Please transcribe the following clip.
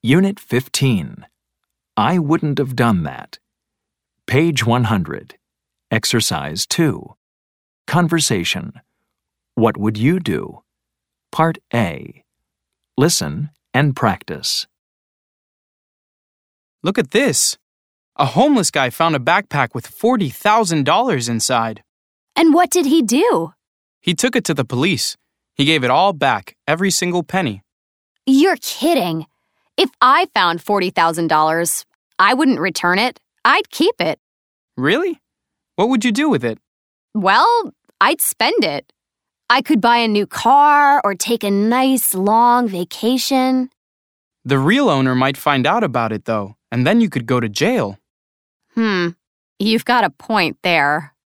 Unit 15. I wouldn't have done that. Page 100. Exercise 2. Conversation. What would you do? Part A. Listen and practice. Look at this. A homeless guy found a backpack with $40,000 inside. And what did he do? He took it to the police. He gave it all back, every single penny. You're kidding. If I found $40,000, I wouldn't return it. I'd keep it. Really? What would you do with it? Well, I'd spend it. I could buy a new car or take a nice long vacation. The real owner might find out about it, though, and then you could go to jail. You've got a point there.